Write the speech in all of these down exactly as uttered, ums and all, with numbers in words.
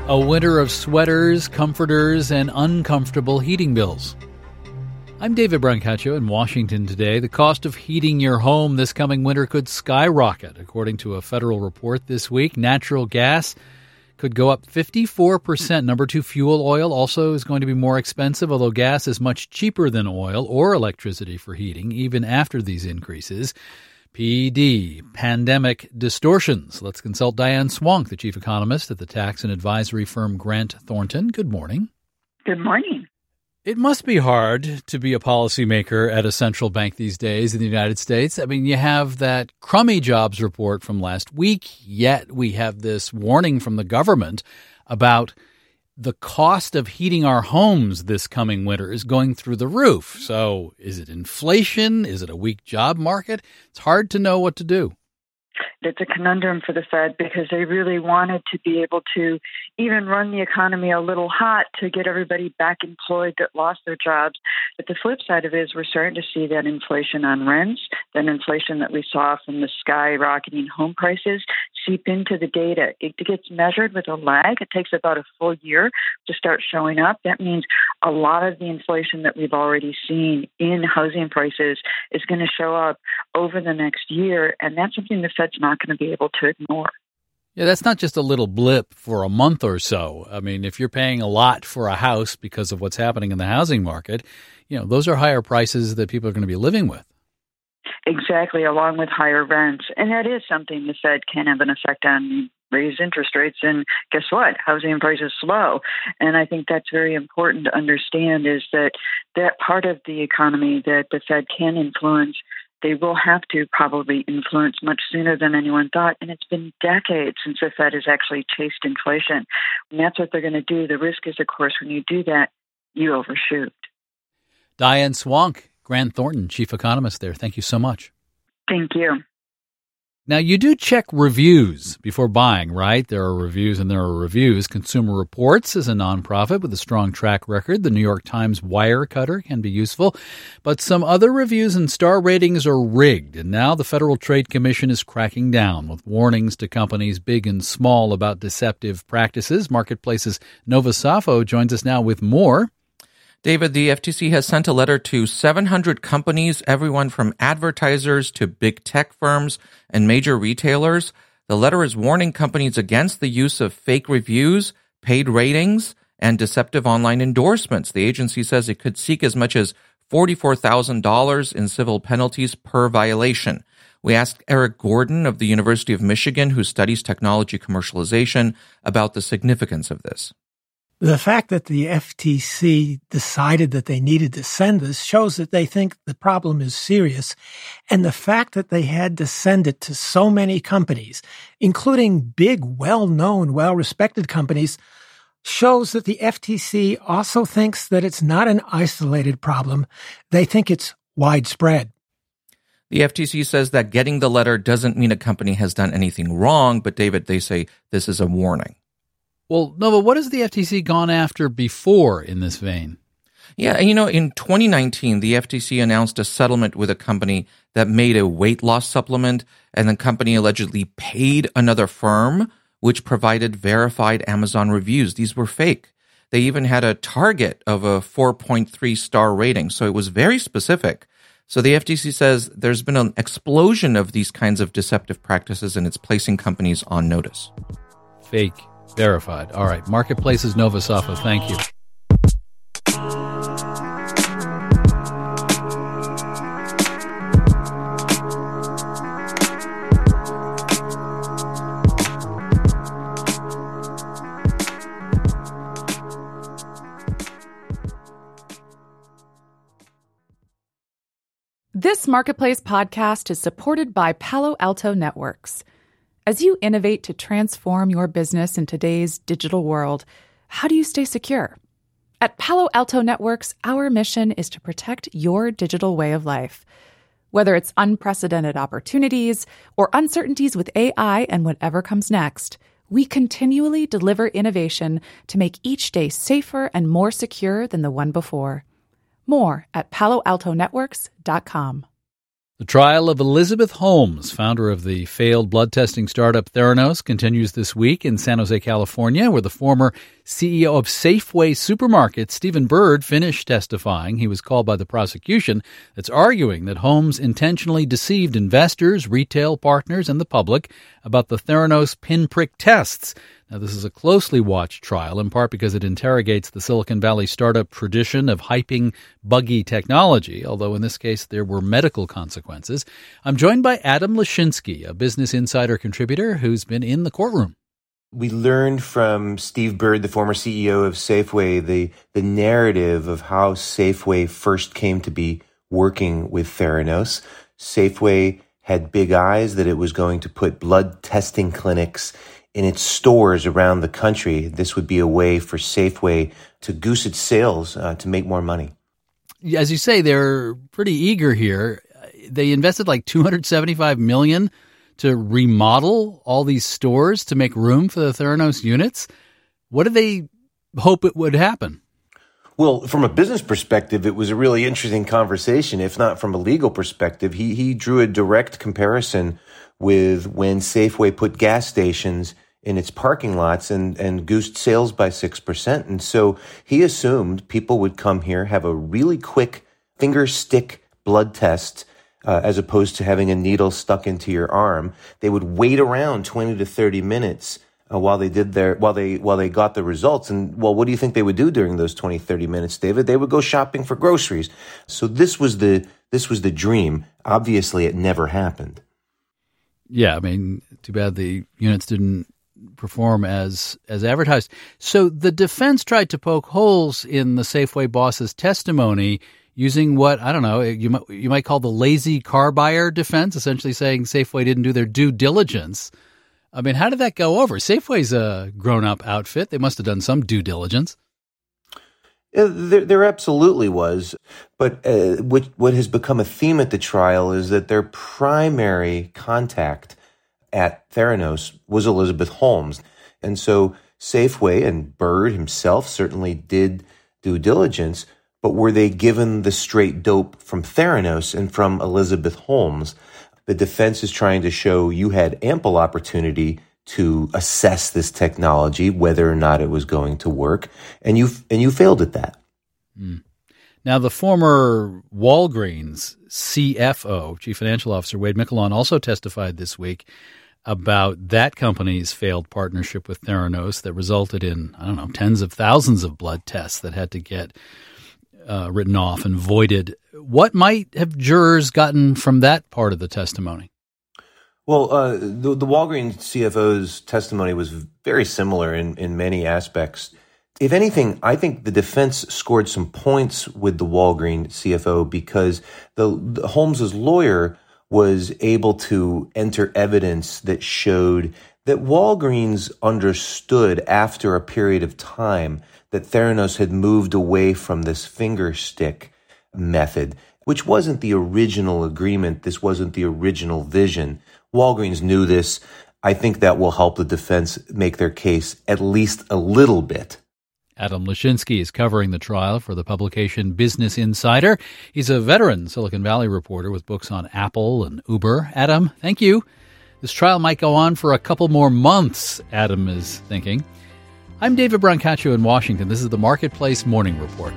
A winter of sweaters, comforters, and uncomfortable heating bills. I'm David Brancaccio in Washington today. The cost of heating your home this coming winter could skyrocket. According to a federal report this week, natural gas could go up fifty-four percent. Number two, fuel oil also is going to be more expensive, although gas is much cheaper than oil or electricity for heating, even after these increases. P D, pandemic distortions. Let's consult Diane Swonk, the chief economist at the tax and advisory firm Grant Thornton. Good morning. Good morning. It must be hard to be a policymaker at a central bank these days in the United States. I mean, you have that crummy jobs report from last week, yet we have this warning from the government about the cost of heating our homes this coming winter is going through the roof. So is it inflation? Is it a weak job market? It's hard to know what to do. It's a conundrum for the Fed because they really wanted to be able to even run the economy a little hot to get everybody back employed that lost their jobs. But the flip side of it is we're starting to see that inflation on rents, that inflation that we saw from the skyrocketing home prices seep into the data. It gets measured with a lag. It takes about a full year to start showing up. That means a lot of the inflation that we've already seen in housing prices is going to show up over the next year, and that's something the Fed's not going to be able to ignore. Yeah, that's not just a little blip for a month or so. I mean, if you're paying a lot for a house because of what's happening in the housing market, you know, those are higher prices that people are going to be living with. Exactly, along with higher rents. And that is something the Fed can have an effect on, raise interest rates. And guess what? Housing prices slow. And I think that's very important to understand is that that part of the economy that the Fed can influence, they will have to probably influence much sooner than anyone thought. And it's been decades since the Fed has actually chased inflation. And that's what they're going to do. The risk is, of course, when you do that, you overshoot. Diane Swonk, Grant Thornton, chief economist there. Thank you so much. Thank you. Now, you do check reviews before buying, right? There are reviews and there are reviews. Consumer Reports is a nonprofit with a strong track record. The New York Times Wirecutter can be useful. But some other reviews and star ratings are rigged. And now the Federal Trade Commission is cracking down with warnings to companies big and small about deceptive practices. Marketplace's Nova Safo joins us now with more. David, the F T C has sent a letter to seven hundred companies, everyone from advertisers to big tech firms and major retailers. The letter is warning companies against the use of fake reviews, paid ratings, and deceptive online endorsements. The agency says it could seek as much as forty-four thousand dollars in civil penalties per violation. We asked Eric Gordon of the University of Michigan, who studies technology commercialization, about the significance of this. The fact that the F T C decided that they needed to send this shows that they think the problem is serious. And the fact that they had to send it to so many companies, including big, well-known, well-respected companies, shows that the F T C also thinks that it's not an isolated problem. They think it's widespread. The F T C says that getting the letter doesn't mean a company has done anything wrong, but David, they say this is a warning. Well, Nova, what has the F T C gone after before in this vein? Yeah, you know, in twenty nineteen, the F T C announced a settlement with a company that made a weight loss supplement, and the company allegedly paid another firm, which provided verified Amazon reviews. These were fake. They even had a target of a four point three star rating, so it was very specific. So the F T C says there's been an explosion of these kinds of deceptive practices, and it's placing companies on notice. Fake. Verified. All right. Marketplace's Nova Safo. Thank you. This Marketplace podcast is supported by Palo Alto Networks. As you innovate to transform your business in today's digital world, how do you stay secure? At Palo Alto Networks, our mission is to protect your digital way of life. Whether it's unprecedented opportunities or uncertainties with A I and whatever comes next, we continually deliver innovation to make each day safer and more secure than the one before. More at palo alto networks dot com. The trial of Elizabeth Holmes, founder of the failed blood testing startup Theranos, continues this week in San Jose, California, where the former C E O of Safeway Supermarkets, Stephen Byrd, finished testifying. He was called by the prosecution that's arguing that Holmes intentionally deceived investors, retail partners, and the public about the Theranos pinprick tests. Now, this is a closely watched trial, in part because it interrogates the Silicon Valley startup tradition of hyping buggy technology, although in this case there were medical consequences. I'm joined by Adam Lashinsky, a Business Insider contributor who's been in the courtroom. We learned from Steve Byrd, the former C E O of Safeway, the, the narrative of how Safeway first came to be working with Theranos. Safeway had big eyes that it was going to put blood testing clinics in its stores around the country. This would be a way for Safeway to goose its sales, uh, to make more money. As you say, they're pretty eager here. They invested like two hundred seventy-five million dollars to remodel all these stores to make room for the Theranos units. What did they hope it would happen? Well, from a business perspective, it was a really interesting conversation. If not from a legal perspective, he he drew a direct comparison with when Safeway put gas stations in its parking lots and, and goosed sales by six percent. And so he assumed people would come here, have a really quick finger stick blood test, uh, as opposed to having a needle stuck into your arm. They would wait around twenty to thirty minutes uh, while they did their, while they, while they got the results. And well, what do you think they would do during those twenty, thirty minutes, David? They would go shopping for groceries. So this was the, this was the dream. Obviously it never happened. Yeah, I mean, too bad the units didn't perform as as advertised. So the defense tried to poke holes in the Safeway boss's testimony using what, I don't know, you might, you might call the lazy car buyer defense, essentially saying Safeway didn't do their due diligence. I mean, how did that go over? Safeway's a grown-up outfit. They must have done some due diligence. There, there absolutely was. But uh, what, what has become a theme at the trial is that their primary contact at Theranos was Elizabeth Holmes. And so Safeway and Byrd himself certainly did due diligence, but were they given the straight dope from Theranos and from Elizabeth Holmes? The defense is trying to show you had ample opportunity to assess this technology, whether or not it was going to work, and you and you failed at that. Mm. Now, the former Walgreens C F O, Chief Financial Officer Wade Miquelon, also testified this week about that company's failed partnership with Theranos that resulted in, I don't know, tens of thousands of blood tests that had to get uh, written off and voided. What might have jurors gotten from that part of the testimony? Well, uh, the, the Walgreens C F O's testimony was very similar in, in many aspects. If anything, I think the defense scored some points with the Walgreens C F O because the, the Holmes's lawyer was able to enter evidence that showed that Walgreens understood after a period of time that Theranos had moved away from this finger stick method, which wasn't the original agreement. This wasn't the original vision. Walgreens knew this. I think that will help the defense make their case at least a little bit. Adam Lashinsky is covering the trial for the publication Business Insider. He's a veteran Silicon Valley reporter with books on Apple and Uber. Adam, thank you. This trial might go on for a couple more months, Adam is thinking. I'm David Brancaccio in Washington. This is the Marketplace Morning Report.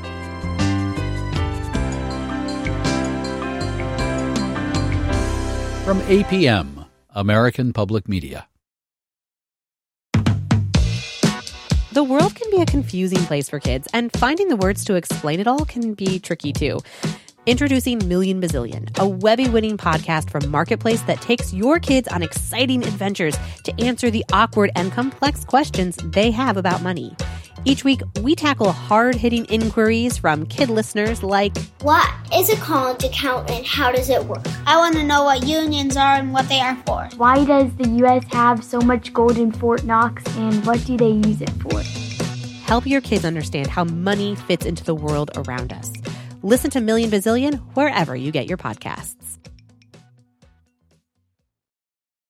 From A P M, American Public Media. The world can be a confusing place for kids, and finding the words to explain it all can be tricky too. Introducing Million Bazillion, a Webby-winning podcast from Marketplace that takes your kids on exciting adventures to answer the awkward and complex questions they have about money. Each week, we tackle hard-hitting inquiries from kid listeners like, what is a college account and how does it work? I want to know what unions are and what they are for. Why does the U S have so much gold in Fort Knox and what do they use it for? Help your kids understand how money fits into the world around us. Listen to Million Bazillion wherever you get your podcasts.